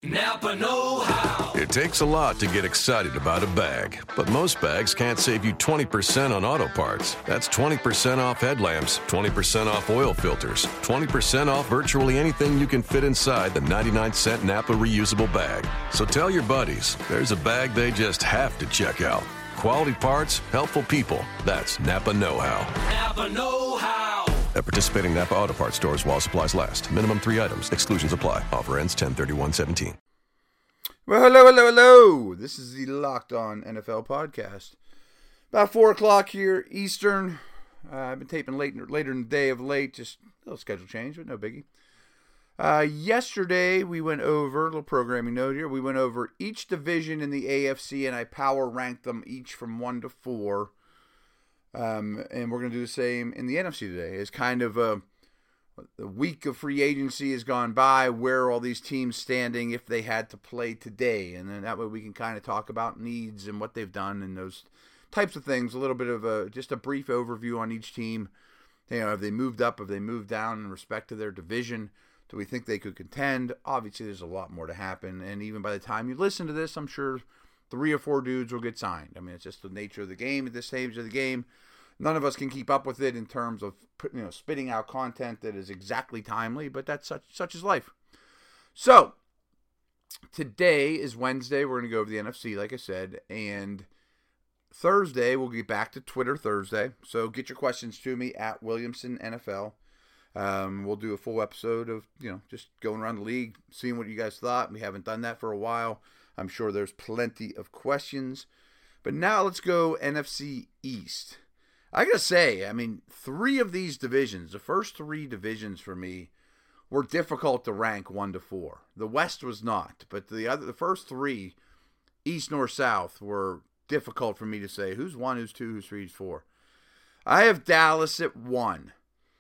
Napa know-how. It takes a lot to get excited about a bag, but most bags can't save you 20% on auto parts. That's 20% off headlamps, 20% off oil filters, 20% off virtually anything you can fit inside the 99-cent Napa reusable bag. So tell your buddies, there's a bag they just have to check out. Quality parts, helpful people. That's Napa know-how. Napa know-how. At participating Napa Auto Parts stores while supplies last. Minimum 3 items. Exclusions apply. Offer ends 10/31/17. Well, hello. This is the Locked On NFL podcast. About 4 o'clock here Eastern. I've been taping later in the day of late. Just a little schedule change, but no biggie. Yesterday, we went over, a little programming note here, we went over each division in the AFC, and I power ranked them each from 1 to 4. And we're going to do the same in the NFC today. It's kind of the week of free agency has gone by. Where are all these teams standing if they had to play today? And then that way we can kind of talk about needs and what they've done and those types of things. A little bit of just a brief overview on each team. You know, have they moved up? Have they moved down in respect to their division? Do we think they could contend? Obviously, there's a lot more to happen. And even by the time you listen to this, I'm sure 3 or 4 dudes will get signed. I mean, it's just the nature of the game at this stage of the game. None of us can keep up with it in terms of spitting out content that is exactly timely, but that's such is life. So, today is Wednesday. We're going to go over the NFC, like I said. And Thursday, we'll get back to Twitter Thursday. So, get your questions to me at Williamson NFL. We'll do a full episode of, just going around the league, seeing what you guys thought. We haven't done that for a while. I'm sure there's plenty of questions. But now let's go NFC East. I gotta say, 3 of these divisions, the first 3 divisions for me, were difficult to rank 1 to 4. The West was not, but the first 3, East, North, South, were difficult for me to say who's 1, who's 2, who's 3, who's 4. I have Dallas at 1.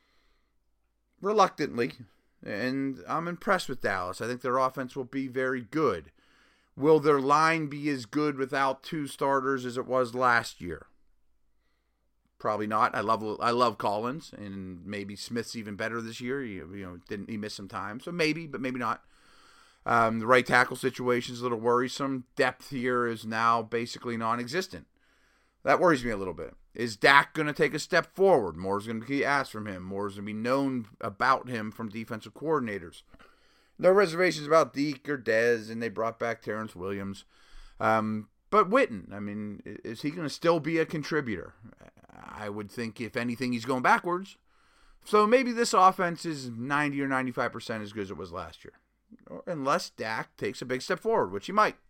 Reluctantly, and I'm impressed with Dallas. I think their offense will be very good. Will their line be as good without 2 starters as it was last year? Probably not. I love Collins, and maybe Smith's even better this year. He missed some time, so maybe, but maybe not. The right tackle situation is a little worrisome. Depth here is now basically non-existent. That worries me a little bit. Is Dak going to take a step forward? More is going to be asked from him. More is going to be known about him from defensive coordinators. No reservations about Deke or Dez, and they brought back Terrence Williams. But Witten, is he going to still be a contributor? I would think, if anything, he's going backwards. So maybe this offense is 90 or 95% as good as it was last year. Unless Dak takes a big step forward, which he might.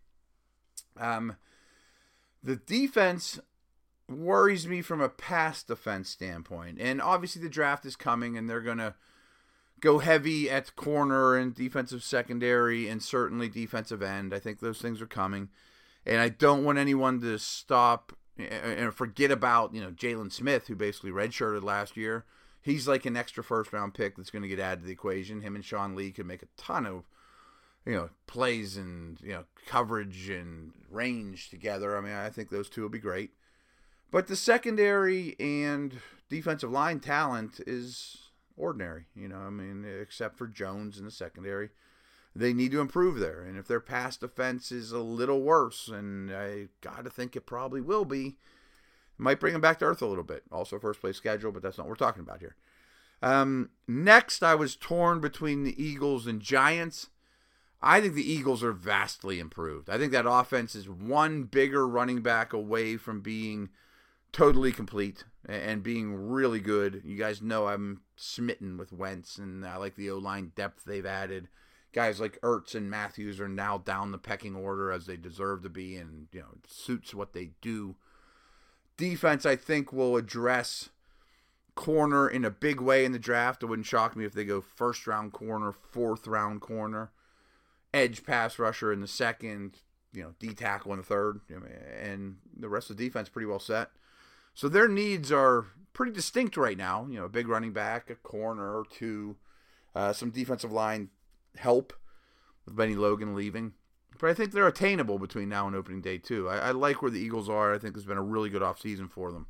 The defense worries me from a pass defense standpoint. And obviously the draft is coming, and they're going to go heavy at corner and defensive secondary and certainly defensive end. I think those things are coming. And I don't want anyone to stop and forget about, Jalen Smith, who basically redshirted last year. He's like an extra first-round pick that's going to get added to the equation. Him and Sean Lee could make a ton of, plays and, coverage and range together. I think those two will be great. But the secondary and defensive line talent is ordinary, except for Jones in the secondary. They need to improve there. And if their pass defense is a little worse, and I got to think it probably will be, it might bring them back to earth a little bit. Also first place schedule, but that's not what we're talking about here. Next, I was torn between the Eagles and Giants. I think the Eagles are vastly improved. I think that offense is one bigger running back away from being totally complete and being really good. You guys know I'm smitten with Wentz, and I like the O-line depth they've added. Guys like Ertz and Matthews are now down the pecking order as they deserve to be, and it suits what they do. Defense, I think, will address corner in a big way in the draft. It wouldn't shock me if they go first-round corner, fourth-round corner, edge pass rusher in the second, D-tackle in the third, and the rest of the defense pretty well set. So their needs are pretty distinct right now. A big running back, a corner or 2, some defensive line help with Benny Logan leaving. But I think they're attainable between now and opening day, too. I like where the Eagles are. I think it's been a really good offseason for them.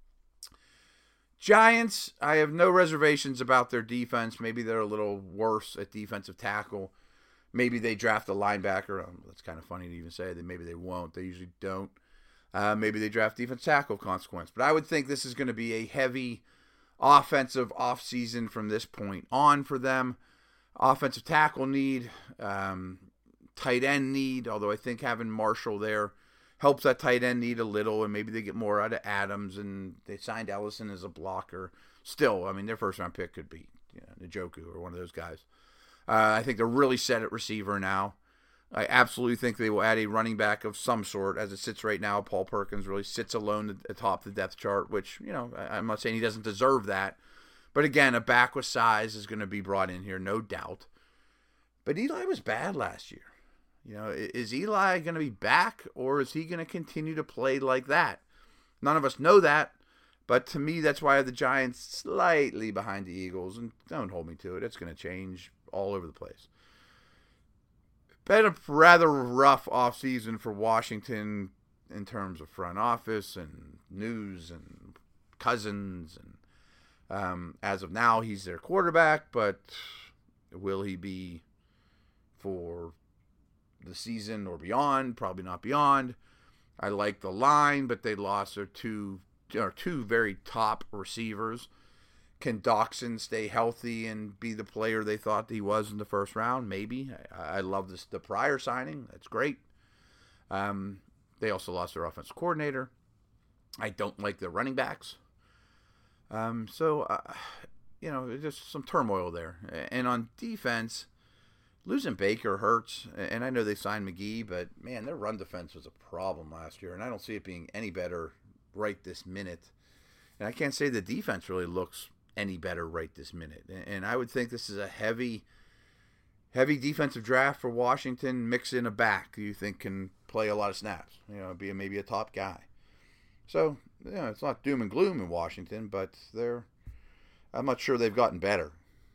Giants, I have no reservations about their defense. Maybe they're a little worse at defensive tackle. Maybe they draft a linebacker. That's kind of funny to even say that. Maybe they won't. They usually don't. Maybe they draft defense tackle of consequence. But I would think this is going to be a heavy offensive offseason from this point on for them. Offensive tackle need, tight end need, although I think having Marshall there helps that tight end need a little, and maybe they get more out of Adams, and they signed Ellison as a blocker. Still, I mean, their first-round pick could be Njoku or one of those guys. I think they're really set at receiver now. I absolutely think they will add a running back of some sort. As it sits right now, Paul Perkins really sits alone atop the depth chart, which, I'm not saying he doesn't deserve that. But again, a back with size is going to be brought in here, no doubt. But Eli was bad last year. Is Eli going to be back, or is he going to continue to play like that? None of us know that. But to me, that's why I have the Giants slightly behind the Eagles. And don't hold me to it. It's going to change all over the place. Been a rather rough offseason for Washington in terms of front office and news and Cousins. And as of now, he's their quarterback. But will he be for the season or beyond? Probably not beyond. I like the line, but they lost their two very top receivers. Can Doxson stay healthy and be the player they thought he was in the first round? Maybe. I love the Pryor signing. That's great. They also lost their offensive coordinator. I don't like their running backs. There's just some turmoil there. And on defense, losing Baker hurts. And I know they signed McGee, but, man, their run defense was a problem last year. And I don't see it being any better right this minute. And I can't say the defense really looks any better right this minute. And I would think this is a heavy defensive draft for Washington. Mix in a back you think can play a lot of snaps, be maybe a top guy. So, it's not doom and gloom in Washington, but I'm not sure they've gotten better.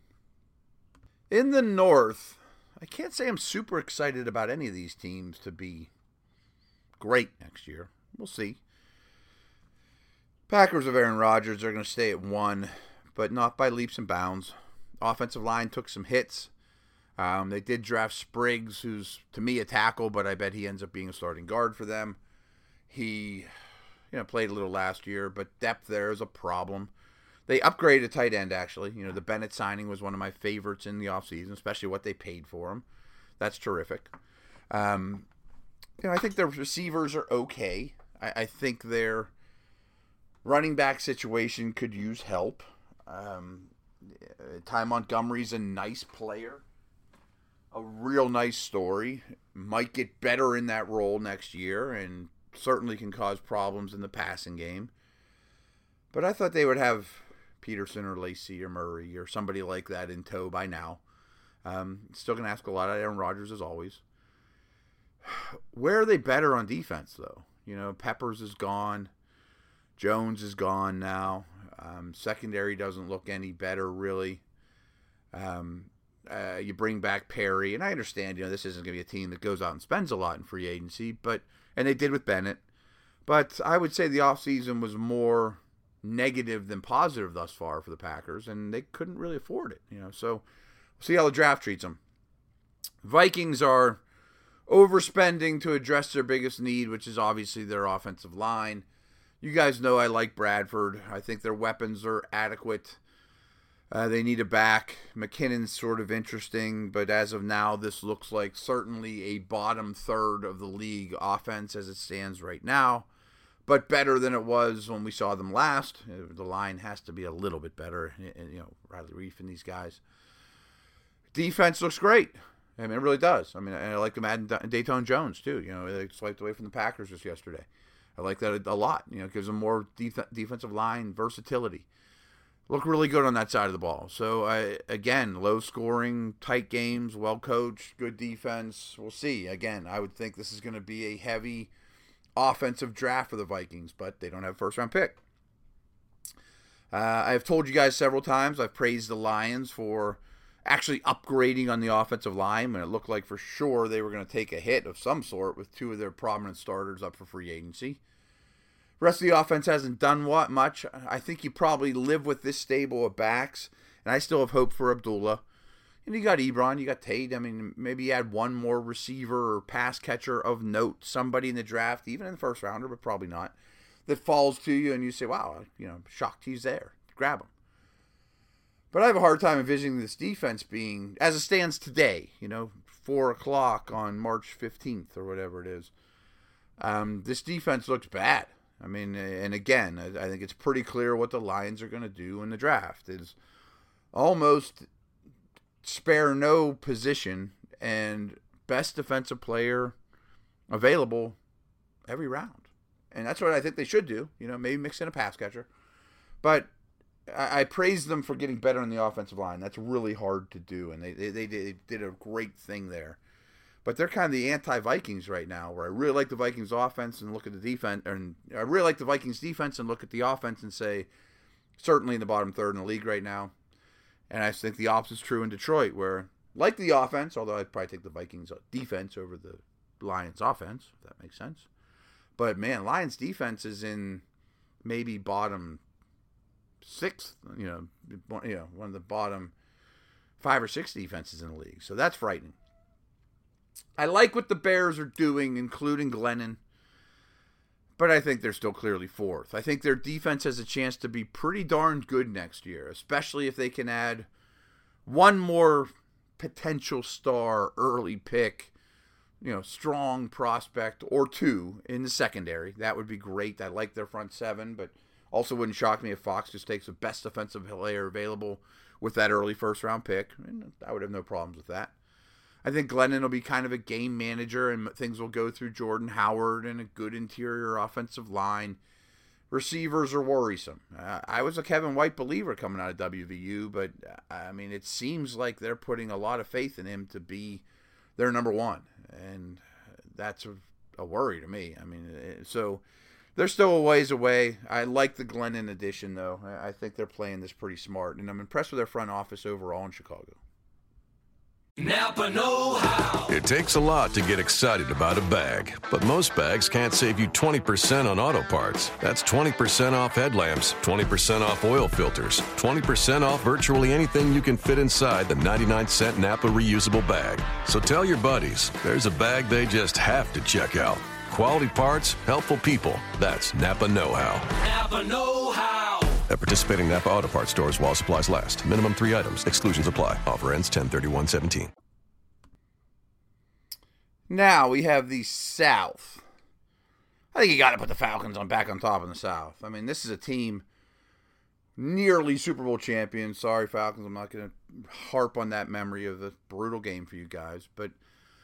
In the North, I can't say I'm super excited about any of these teams to be great next year. We'll see. Packers of Aaron Rodgers are going to stay at 1, but not by leaps and bounds. Offensive line took some hits. They did draft Spriggs, who's, to me, a tackle, but I bet he ends up being a starting guard for them. He, played a little last year, but depth there is a problem. They upgraded tight end, actually. The Bennett signing was one of my favorites in the offseason, especially what they paid for him. That's terrific. I think their receivers are okay. I think their running back situation could use help. Ty Montgomery's a nice player. A real nice story. Might get better in that role next year and certainly can cause problems in the passing game. But I thought they would have Peterson or Lacey or Murray or somebody like that in tow by now. Still going to ask a lot of Aaron Rodgers as always. Where are they better on defense, though? Peppers is gone. Jones is gone now. Secondary doesn't look any better, really. You bring back Perry, and I understand, this isn't going to be a team that goes out and spends a lot in free agency, and they did with Bennett. But I would say the offseason was more negative than positive thus far for the Packers, and they couldn't really afford it. So we'll see how the draft treats them. Vikings are overspending to address their biggest need, which is obviously their offensive line. You guys know I like Bradford. I think their weapons are adequate. They need a back. McKinnon's sort of interesting, but as of now, this looks like certainly a bottom third of the league offense as it stands right now, but better than it was when we saw them last. The line has to be a little bit better. Riley Reif and these guys. Defense looks great. I mean, it really does. I mean, I like them adding Dayton Jones, too. They swiped away from the Packers just yesterday. I like that a lot. It gives them more defensive line versatility. Look really good on that side of the ball. So, again, low scoring, tight games, well coached, good defense. We'll see. Again, I would think this is going to be a heavy offensive draft for the Vikings, but they don't have a first-round pick. I've told you guys several times, I've praised the Lions for actually upgrading on the offensive line, and it looked like for sure they were going to take a hit of some sort with two of their prominent starters up for free agency. The rest of the offense hasn't done much. I think you probably live with this stable of backs, and I still have hope for Abdullah. And you got Ebron, you got Tate. I mean, maybe you add one more receiver or pass catcher of note, somebody in the draft, even in the first rounder, but probably not, that falls to you and you say, wow, shocked he's there. Grab him. But I have a hard time envisioning this defense being, as it stands today, 4 o'clock on March 15th or whatever it is. This defense looks bad. I mean, and again, I think it's pretty clear what the Lions are going to do in the draft is almost spare no position and best defensive player available every round. And that's what I think they should do, maybe mix in a pass catcher. But I praise them for getting better in the offensive line. That's really hard to do, and they did a great thing there. But they're kind of the anti-Vikings right now, where I really like the Vikings offense and look at the defense, and I really like the Vikings defense and look at the offense and say, certainly in the bottom third in the league right now. And I think the opposite is true in Detroit, where, like the offense, although I'd probably take the Vikings defense over the Lions offense, if that makes sense. But, man, Lions defense is in maybe bottom sixth, one of the bottom 5 or 6 defenses in the league. So that's frightening. I like what the Bears are doing, including Glennon, but I think they're still clearly fourth. I think their defense has a chance to be pretty darn good next year, especially if they can add one more potential star early pick, strong prospect or two in the secondary. That would be great. I like their front seven, but also wouldn't shock me if Fox just takes the best defensive player available with that early first-round pick. And I would have no problems with that. I think Glennon will be kind of a game manager, and things will go through Jordan Howard and a good interior offensive line. Receivers are worrisome. I was a Kevin White believer coming out of WVU, but, I mean, it seems like they're putting a lot of faith in him to be their number one, and that's a worry to me. I mean, so they're still a ways away. I like the Glennon addition, though. I think they're playing this pretty smart, and I'm impressed with their front office overall in Chicago. Napa know-how. It takes a lot to get excited about a bag, but most bags can't save you 20% on auto parts. That's 20% off headlamps, 20% off oil filters, 20% off virtually anything you can fit inside the 99-cent Napa reusable bag. So tell your buddies, there's a bag they just have to check out. Quality parts, helpful people. That's Napa know-how. Napa know-how. At participating Napa Auto Parts stores while supplies last. Minimum 3 items. Exclusions apply. Offer ends 10/31/17. Now we have the South. I think you got to put the Falcons back on top in the South. I mean, this is a team nearly Super Bowl champions. Sorry, Falcons. I'm not going to harp on that memory of the brutal game for you guys. But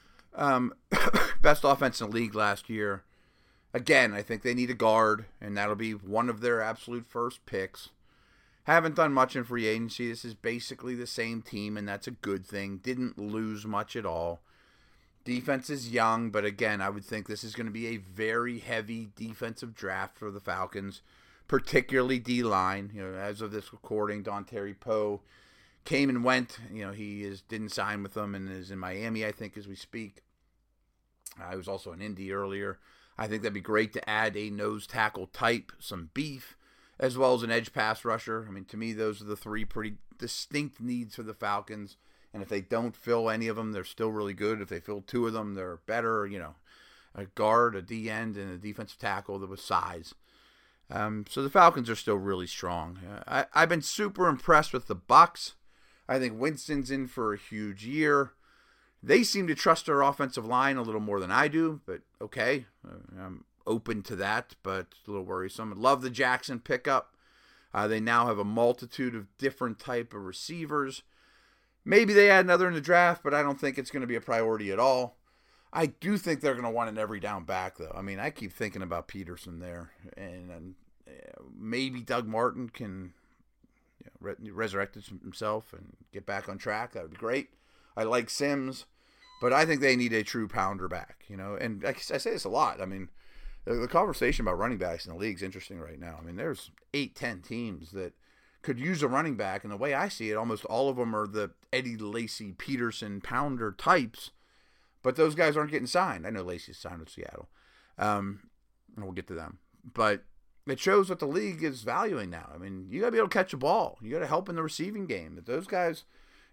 best offense in the league last year. Again, I think they need a guard, and that'll be one of their absolute first picks. Haven't done much in free agency. This is basically the same team, and that's a good thing. Didn't lose much at all. Defense is young, but again, I would think this is going to be a very heavy defensive draft for the Falcons, particularly D-line. As of this recording, Dontari Poe came and went. He didn't sign with them and is in Miami, I think, as we speak. I was also in Indy earlier. I think that'd be great to add a nose tackle type, some beef, as well as an edge pass rusher. I mean, to me, those are the 3 pretty distinct needs for the Falcons. And if they don't fill any of them, they're still really good. If they fill 2 of them, they're better. A guard, a D-end, and a defensive tackle that was size. So the Falcons are still really strong. I've been super impressed with the Bucs. I think Winston's in for a huge year. They seem to trust their offensive line a little more than I do, but okay. I'm open to that, but it's a little worrisome. I love the Jackson pickup. They now have a multitude of different type of receivers. Maybe they add another in the draft, but I don't think it's going to be a priority at all. I do think they're going to want an every down back, though. I mean, I keep thinking about Peterson there, and maybe Doug Martin can resurrect himself and get back on track. That would be great. I like Sims, but I think they need a true pounder back, And I say this a lot. I mean, the conversation about running backs in the league is interesting right now. I mean, there's 8-10 teams that could use a running back, and the way I see it, almost all of them are the Eddie Lacy, Peterson, pounder types, but those guys aren't getting signed. I know Lacy's signed with Seattle, and we'll get to them. But it shows what the league is valuing now. I mean, you got to be able to catch a ball. You got to help in the receiving game. That those guys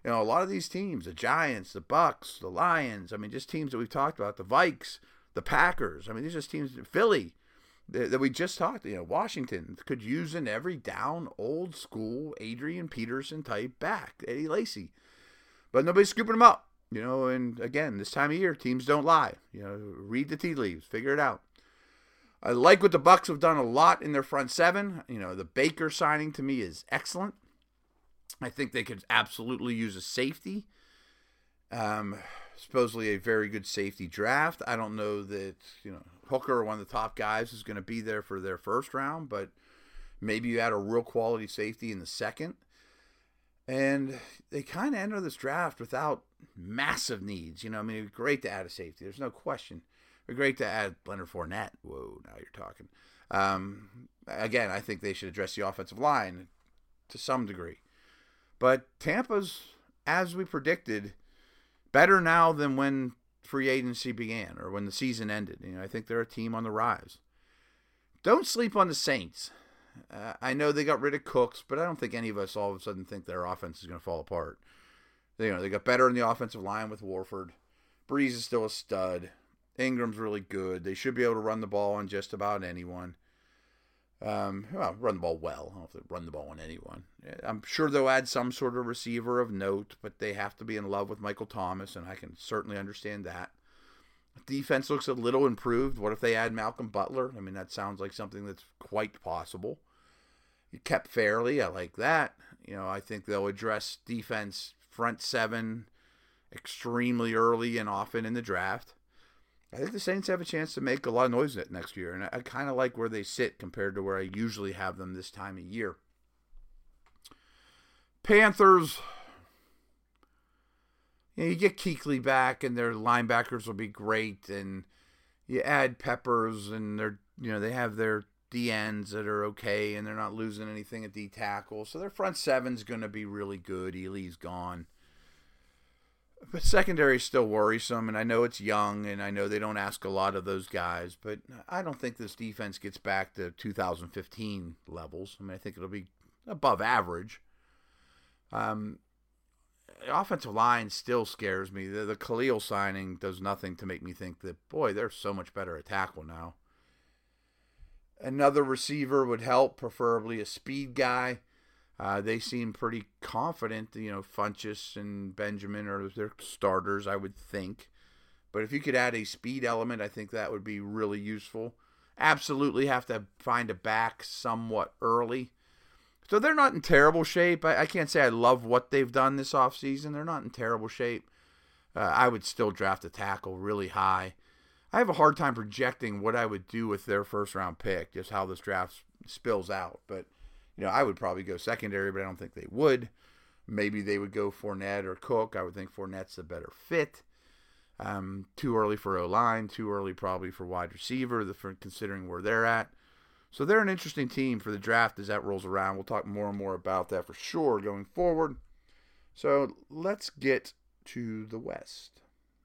You know, a lot of these teams, the Giants, the Bucks, the Lions, I mean, just teams that we've talked about, the Vikes, the Packers. I mean, these are just teams, Philly, that we just talked, you know, Washington could use an every down, old school Adrian Peterson type back, Eddie Lacy. But nobody's scooping them up, you know, and again, this time of year, teams don't lie. You know, read the tea leaves, figure it out. I like what the Bucks have done a lot in their front seven. You know, the Baker signing to me is excellent. I think they could absolutely use a safety. Supposedly a very good safety draft. I don't know that, you know, Hooker, one of the top guys, is going to be there for their first round, but maybe you add a real quality safety in the second. And they kind of enter this draft without massive needs. You know, I mean, it'd be great to add a safety. There's no question. It'd be great to add Leonard Fournette. Whoa, now you're talking. Again, I think they should address the offensive line to some degree. But Tampa's, as we predicted, better now than when free agency began or when the season ended. You know, I think they're a team on the rise. Don't sleep on the Saints. I know they got rid of Cooks, but I don't think any of us all of a sudden think their offense is going to fall apart. You know, they got better in the offensive line with Warford. Breeze is still a stud. Ingram's really good. They should be able to run the ball on just about anyone. Well, run the ball well. I don't know if they run the ball on anyone. I'm sure they'll add some sort of receiver of note, but they have to be in love with Michael Thomas, and I can certainly understand that. Defense looks a little improved. What if they add Malcolm Butler? I mean, that sounds like something that's quite possible. You kept Fairley. I like that. You know, I think they'll address defense front seven extremely early and often in the draft. I think the Saints have a chance to make a lot of noise next year, and I kind of like where they sit compared to where I usually have them this time of year. Panthers, you know, you get Kuechly back, and their linebackers will be great, and you add Peppers, and they're, you know, they have their D ends that are okay, and they're not losing anything at D tackle, so their front seven's going to be really good. Ely's gone. But secondary is still worrisome, and I know it's young, and I know they don't ask a lot of those guys, but I don't think this defense gets back to 2015 levels. I mean, I think it'll be above average. The offensive line still scares me. The Khalil signing does nothing to make me think that, boy, they're so much better at tackle now. Another receiver would help, preferably a speed guy. They seem pretty confident, you know, Funchess and Benjamin are their starters, I would think. But if you could add a speed element, I think that would be really useful. Absolutely have to find a back somewhat early. So they're not in terrible shape. I can't say I love what they've done this offseason. They're not in terrible shape. I would still draft a tackle really high. I have a hard time projecting what I would do with their first-round pick, just how this draft spills out. But you know, I would probably go secondary, but I don't think they would. Maybe they would go Fournette or Cook. I would think Fournette's the better fit. Too early for O-line, too early probably for wide receiver, considering where they're at. So they're an interesting team for the draft as that rolls around. We'll talk more and more about that for sure going forward. So let's get to the West.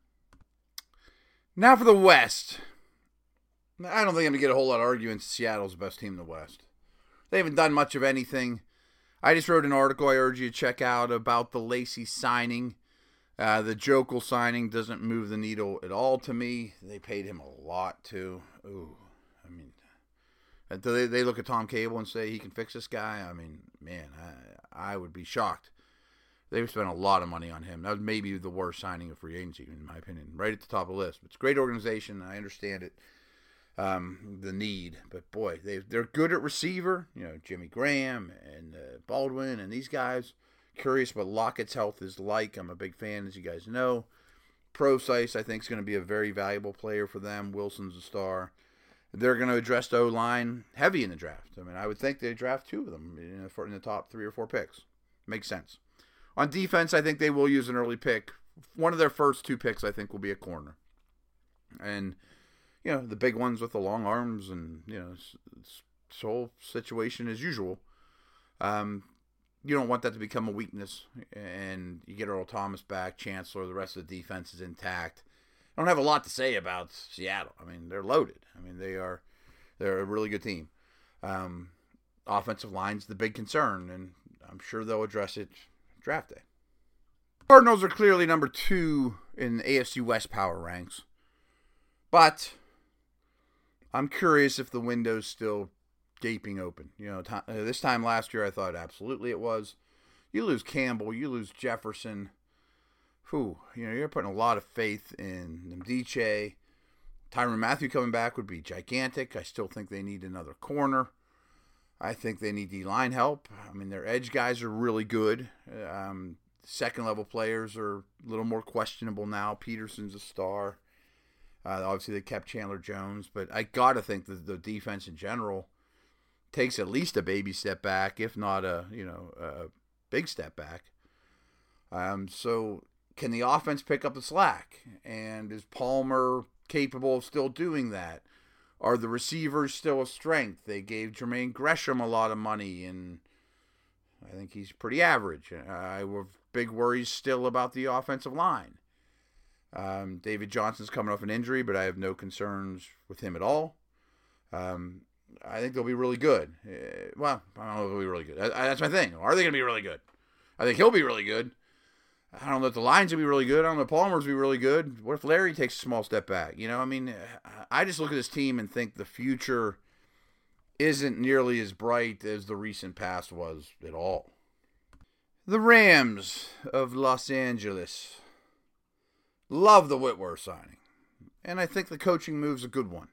Now for the West. I don't think I'm going to get a whole lot of arguing Seattle's the best team in the West. They haven't done much of anything. I just wrote an article I urge you to check out about the Lacy signing. The Jokel signing doesn't move the needle at all to me. They paid him a lot, too. Ooh, I mean, they look at Tom Cable and say he can fix this guy. I mean, man, I would be shocked. They've spent a lot of money on him. That was maybe the worst signing of free agency, in my opinion. Right at the top of the list. It's a great organization. I understand it. The need, but boy, they're good at receiver. You know, Jimmy Graham and Baldwin and these guys. Curious what Lockett's health is like. I'm a big fan, as you guys know. Procise, I think, is going to be a very valuable player for them. Wilson's a star. They're going to address the O-line heavy in the draft. I mean, I would think they draft two of them in the top 3 or 4 picks. Makes sense. On defense, I think they will use an early pick. One of their first 2 picks, I think, will be a corner. And you know, the big ones with the long arms and, you know, this whole situation as usual. You don't want that to become a weakness. And you get Earl Thomas back, Chancellor, the rest of the defense is intact. I don't have a lot to say about Seattle. I mean, they're loaded. I mean, they're a really good team. Offensive line's the big concern, and I'm sure they'll address it draft day. Cardinals are clearly number 2 in the AFC West power ranks. But I'm curious if the window's still gaping open. This time last year I thought absolutely it was. You lose Campbell, you lose Jefferson. You're putting a lot of faith in Ndiche. Tyrann Mathieu coming back would be gigantic. I still think they need another corner. I think they need D-line help. I mean, their edge guys are really good. Second-level players are a little more questionable now. Peterson's a star. Obviously, they kept Chandler Jones. But I got to think that the defense in general takes at least a baby step back, if not a big step back. So can the offense pick up the slack? And is Palmer capable of still doing that? Are the receivers still a strength? They gave Jermaine Gresham a lot of money, and I think he's pretty average. I have big worries still about the offensive line. David Johnson's coming off an injury, but I have no concerns with him at all. I think they'll be really good. I don't know if they'll be really good. That's my thing. Are they going to be really good? I think he'll be really good. I don't know if the Lions will be really good. I don't know if Palmer's will be really good. What if Larry takes a small step back? I just look at this team and think the future isn't nearly as bright as the recent past was at all. The Rams of Los Angeles. Love the Whitworth signing. And I think the coaching move's a good one.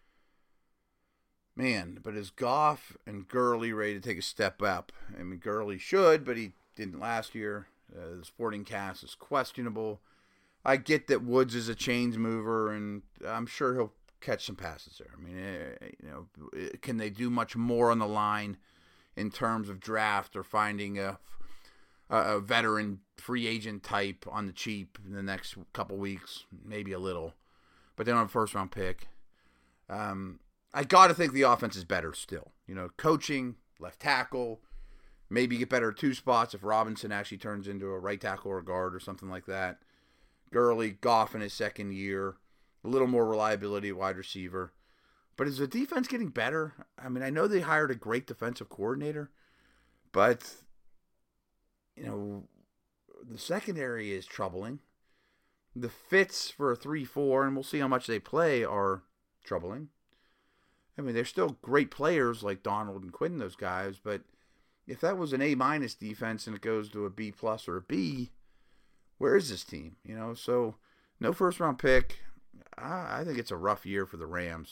Man, but is Goff and Gurley ready to take a step up? I mean, Gurley should, but he didn't last year. The sporting cast is questionable. I get that Woods is a chains mover, and I'm sure he'll catch some passes there. I mean, can they do much more on the line in terms of draft or finding a veteran free agent type on the cheap in the next couple weeks? Maybe a little, but they don't have a first-round pick. I got to think the offense is better still. Coaching, left tackle. Maybe get better at 2 spots if Robinson actually turns into a right tackle or guard or something like that. Gurley, Goff in his second year. A little more reliability at wide receiver. But is the defense getting better? I mean, I know they hired a great defensive coordinator. But, the secondary is troubling. The fits for a 3-4, and we'll see how much they play, are troubling. I mean, they're still great players like Donald and Quinn, those guys, but if that was an A- defense and it goes to a B+ or a B, where is this team? So no first-round pick. I think it's a rough year for the Rams.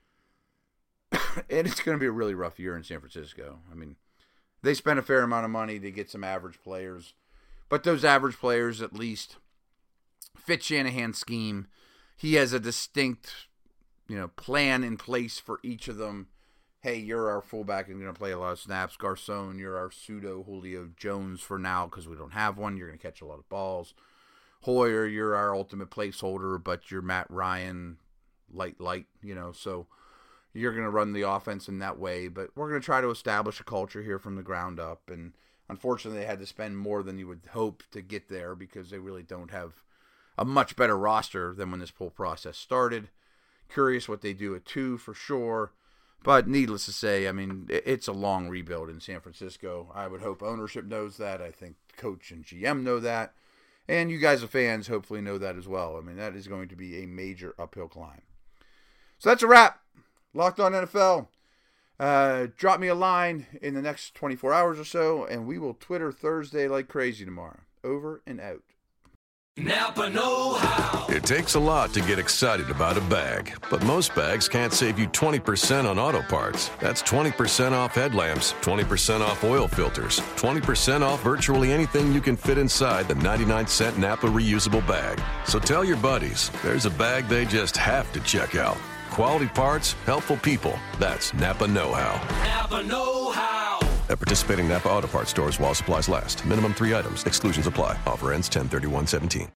And it's going to be a really rough year in San Francisco. I mean, they spent a fair amount of money to get some average players, but those average players at least fit Shanahan's scheme. He has a distinct, plan in place for each of them. Hey, you're our fullback and you're going to play a lot of snaps. Garcon, you're our pseudo Julio Jones for now because we don't have one. You're going to catch a lot of balls. Hoyer, you're our ultimate placeholder, but you're Matt Ryan, light, so you're going to run the offense in that way. But we're going to try to establish a culture here from the ground up. And unfortunately, they had to spend more than you would hope to get there because they really don't have a much better roster than when this whole process started. Curious what they do at 2 for sure. But needless to say, I mean, it's a long rebuild in San Francisco. I would hope ownership knows that. I think coach and GM know that. And you guys, the fans, hopefully know that as well. I mean, that is going to be a major uphill climb. So that's a wrap. Locked On NFL. Drop me a line in the next 24 hours or so, and we will Twitter Thursday like crazy tomorrow. Over and out. Napa know-how. It takes a lot to get excited about a bag, but most bags can't save you 20% on auto parts. That's 20% off headlamps, 20% off oil filters, 20% off virtually anything you can fit inside the 99-cent Napa reusable bag. So tell your buddies, there's a bag they just have to check out. Quality parts, helpful people. That's Napa know-how. Napa know-how. At participating Napa Auto Parts stores while supplies last. Minimum 3 items. Exclusions apply. Offer ends 10/31/17.